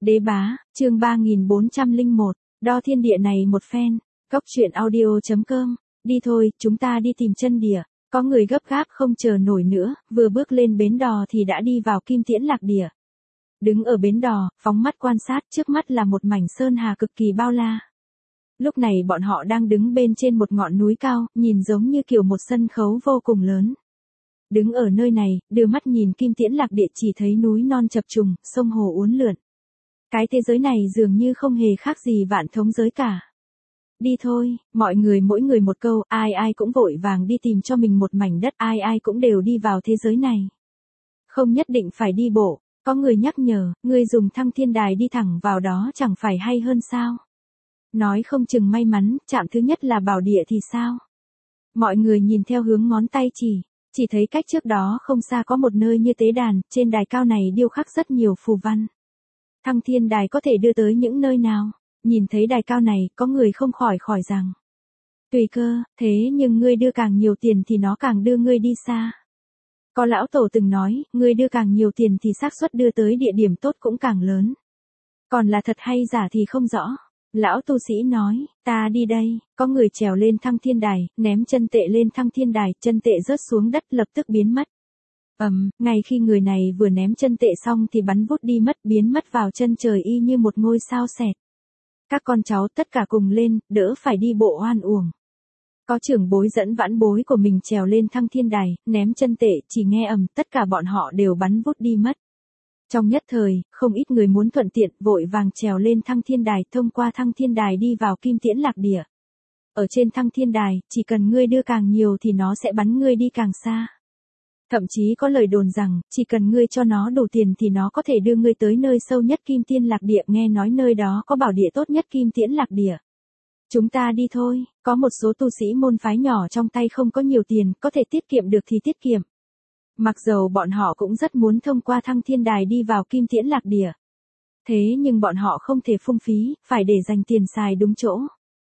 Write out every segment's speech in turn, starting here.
Đế bá, chương 3401, đo thiên địa này một phen, cốc truyện audio.com, đi thôi, chúng ta đi tìm chân địa, có người gấp gáp không chờ nổi nữa, vừa bước lên bến đò thì đã đi vào Kim Tiễn Lạc Địa. Đứng ở bến đò, phóng mắt quan sát, trước mắt là một mảnh sơn hà cực kỳ bao la. Lúc này bọn họ đang đứng bên trên một ngọn núi cao, nhìn giống như kiểu một sân khấu vô cùng lớn. Đứng ở nơi này, đưa mắt nhìn Kim Tiễn Lạc Địa chỉ thấy núi non chập trùng, sông hồ uốn lượn. Cái thế giới này dường như không hề khác gì vạn thống giới cả. Đi thôi, mọi người mỗi người một câu, ai ai cũng vội vàng đi tìm cho mình một mảnh đất, ai ai cũng đều đi vào thế giới này. Không nhất định phải đi bộ, có người nhắc nhở, ngươi dùng thăng thiên đài đi thẳng vào đó chẳng phải hay hơn sao? Nói không chừng may mắn, chạm thứ nhất là bảo địa thì sao? Mọi người nhìn theo hướng ngón tay chỉ thấy cách trước đó không xa có một nơi như tế đàn, trên đài cao này điêu khắc rất nhiều phù văn. Thăng thiên đài có thể đưa tới những nơi nào? Nhìn thấy đài cao này, có người không khỏi rằng. Tùy cơ, thế nhưng ngươi đưa càng nhiều tiền thì nó càng đưa ngươi đi xa. Có lão tổ từng nói, ngươi đưa càng nhiều tiền thì xác suất đưa tới địa điểm tốt cũng càng lớn. Còn là thật hay giả thì không rõ. Lão tu sĩ nói, ta đi đây, có người trèo lên thăng thiên đài, ném chân tệ lên thăng thiên đài, chân tệ rớt xuống đất lập tức biến mất. Ngay khi người này vừa ném chân tệ xong thì bắn vút đi mất, biến mất vào chân trời y như một ngôi sao xẹt. Các con cháu tất cả cùng lên, đỡ phải đi bộ oan uổng. Có trưởng bối dẫn vãn bối của mình trèo lên thăng thiên đài, ném chân tệ, chỉ nghe tất cả bọn họ đều bắn vút đi mất. Trong nhất thời, không ít người muốn thuận tiện, vội vàng trèo lên thăng thiên đài, thông qua thăng thiên đài đi vào Kim Tiễn Lạc Địa. Ở trên thăng thiên đài, chỉ cần ngươi đưa càng nhiều thì nó sẽ bắn ngươi đi càng xa. Thậm chí có lời đồn rằng, chỉ cần ngươi cho nó đủ tiền thì nó có thể đưa ngươi tới nơi sâu nhất Kim Tiễn Lạc Địa, nghe nói nơi đó có bảo địa tốt nhất Kim Tiễn Lạc Địa. Chúng ta đi thôi, có một số tu sĩ môn phái nhỏ trong tay không có nhiều tiền, có thể tiết kiệm được thì tiết kiệm. Mặc dầu bọn họ cũng rất muốn thông qua thăng thiên đài đi vào Kim Tiễn Lạc Địa. Thế nhưng bọn họ không thể phung phí, phải để dành tiền xài đúng chỗ.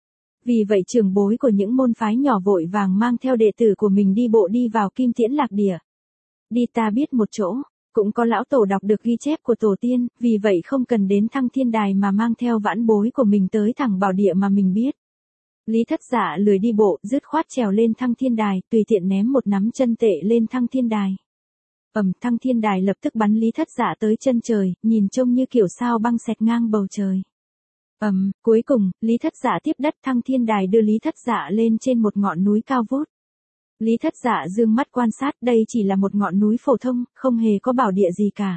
Vì vậy trưởng bối của những môn phái nhỏ vội vàng mang theo đệ tử của mình đi bộ đi vào Kim Tiễn Lạc Địa. Đi ta biết một chỗ, cũng có lão tổ đọc được ghi chép của tổ tiên, vì vậy không cần đến thăng thiên đài mà mang theo vãn bối của mình tới thẳng bảo địa mà mình biết. Lý Thất Dạ lười đi bộ, dứt khoát trèo lên thăng thiên đài, tùy tiện ném một nắm chân tệ lên thăng thiên đài. Thăng thiên đài lập tức bắn Lý Thất Dạ tới chân trời, nhìn trông như kiểu sao băng xẹt ngang bầu trời. Cuối cùng, Lý Thất Dạ tiếp đất, thăng thiên đài đưa Lý Thất Dạ lên trên một ngọn núi cao vút. Lý Thất Dạ dương mắt quan sát, đây chỉ là một ngọn núi phổ thông, không hề có bảo địa gì cả.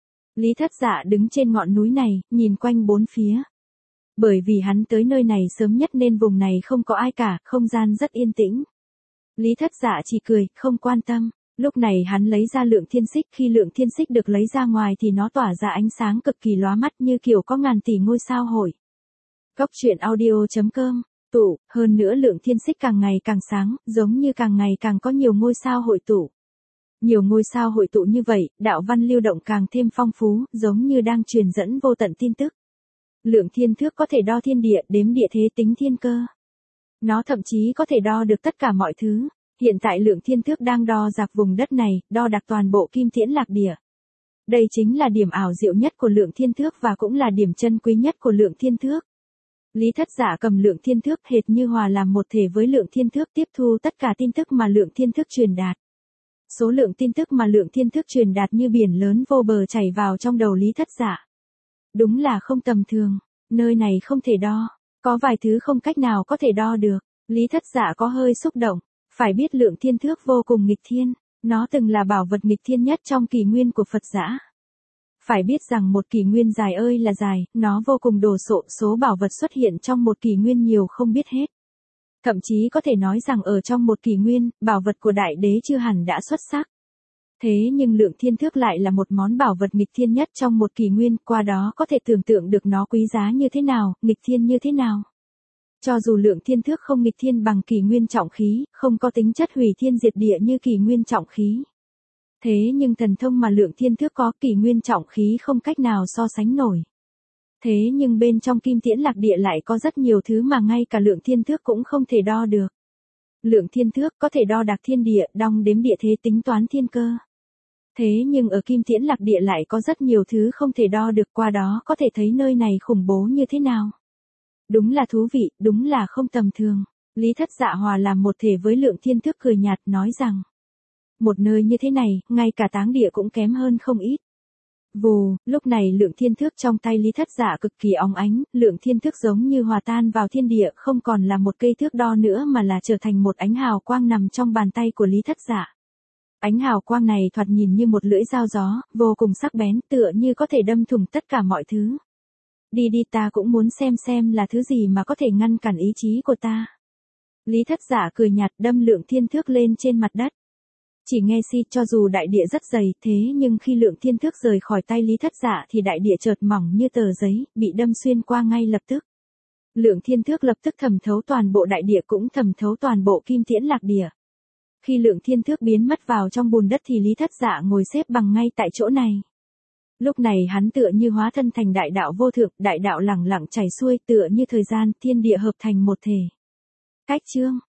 Lý Thất Dạ đứng trên ngọn núi này, nhìn quanh bốn phía. Bởi vì hắn tới nơi này sớm nhất nên vùng này không có ai cả, không gian rất yên tĩnh. Lý Thất Dạ chỉ cười, không quan tâm. Lúc này hắn lấy ra lượng thiên xích, khi lượng thiên xích được lấy ra ngoài thì nó tỏa ra ánh sáng cực kỳ lóa mắt như kiểu có ngàn tỷ ngôi sao hội. Cốc truyện audio.com, tụ, hơn nữa lượng thiên xích càng ngày càng sáng, giống như càng ngày càng có nhiều ngôi sao hội tụ. Nhiều ngôi sao hội tụ như vậy, đạo văn lưu động càng thêm phong phú, giống như đang truyền dẫn vô tận tin tức. Lượng thiên thước có thể đo thiên địa, đếm địa thế, tính thiên cơ. Nó thậm chí có thể đo được tất cả mọi thứ. Hiện tại lượng thiên thước đang đo dạc vùng đất này, đo đạc toàn bộ Kim Tiễn Lạc Địa. Đây chính là điểm ảo diệu nhất của lượng thiên thước và cũng là điểm chân quý nhất của lượng thiên thước. Lý Thất Dạ cầm lượng thiên thước hệt như hòa làm một thể với lượng thiên thước, tiếp thu tất cả tin tức mà lượng thiên thước truyền đạt. Số lượng tin tức mà lượng thiên thước truyền đạt như biển lớn vô bờ chảy vào trong đầu Lý Thất Dạ. Đúng là không tầm thường, nơi này không thể đo, có vài thứ không cách nào có thể đo được. Lý Thất Dạ có hơi xúc động, phải biết lượng thiên thước vô cùng nghịch thiên, nó từng là bảo vật nghịch thiên nhất trong kỷ nguyên của Phật giã. Phải biết rằng một kỷ nguyên dài ơi là dài, nó vô cùng đồ sộ, số bảo vật xuất hiện trong một kỷ nguyên nhiều không biết hết. Thậm chí có thể nói rằng ở trong một kỷ nguyên, bảo vật của đại đế chưa hẳn đã xuất sắc. Thế nhưng lượng thiên thước lại là một món bảo vật nghịch thiên nhất trong một kỷ nguyên, qua đó có thể tưởng tượng được nó quý giá như thế nào, nghịch thiên như thế nào. Cho dù lượng thiên thước không nghịch thiên bằng kỷ nguyên trọng khí, không có tính chất hủy thiên diệt địa như kỷ nguyên trọng khí. Thế nhưng thần thông mà lượng thiên thước có, kỷ nguyên trọng khí không cách nào so sánh nổi. Thế nhưng bên trong Kim Tiễn Lạc Địa lại có rất nhiều thứ mà ngay cả lượng thiên thước cũng không thể đo được. Lượng thiên thước có thể đo đạc thiên địa, đong đếm địa thế, tính toán thiên cơ. Thế nhưng ở Kim Tiễn Lạc Địa lại có rất nhiều thứ không thể đo được, qua đó có thể thấy nơi này khủng bố như thế nào. Đúng là thú vị, đúng là không tầm thường. Lý Thất Dạ hòa làm một thể với Lượng Thiên Thước cười nhạt nói rằng. Một nơi như thế này, ngay cả táng địa cũng kém hơn không ít. Vù, lúc này Lượng Thiên Thước trong tay Lý Thất Dạ cực kỳ óng ánh, Lượng Thiên Thước giống như hòa tan vào thiên địa, không còn là một cây thước đo nữa mà là trở thành một ánh hào quang nằm trong bàn tay của Lý Thất Dạ. Ánh hào quang này thoạt nhìn như một lưỡi dao gió, vô cùng sắc bén, tựa như có thể đâm thủng tất cả mọi thứ. Đi đi, ta cũng muốn xem là thứ gì mà có thể ngăn cản ý chí của ta. Lý Thất Dạ cười nhạt đâm Lượng Thiên Thước lên trên mặt đất. Chỉ nghe cho dù đại địa rất dày, thế nhưng khi Lượng Thiên Thước rời khỏi tay Lý Thất Dạ thì đại địa chợt mỏng như tờ giấy, bị đâm xuyên qua ngay lập tức. Lượng Thiên Thước lập tức thẩm thấu toàn bộ đại địa, cũng thẩm thấu toàn bộ Kim Tiễn Lạc Địa. Khi Lượng Thiên Thước biến mất vào trong bùn đất thì Lý Thất Dạ ngồi xếp bằng ngay tại chỗ này. Lúc này hắn tựa như hóa thân thành đại đạo vô thượng, đại đạo lẳng lặng chảy xuôi, tựa như thời gian, thiên địa hợp thành một thể. Cách chương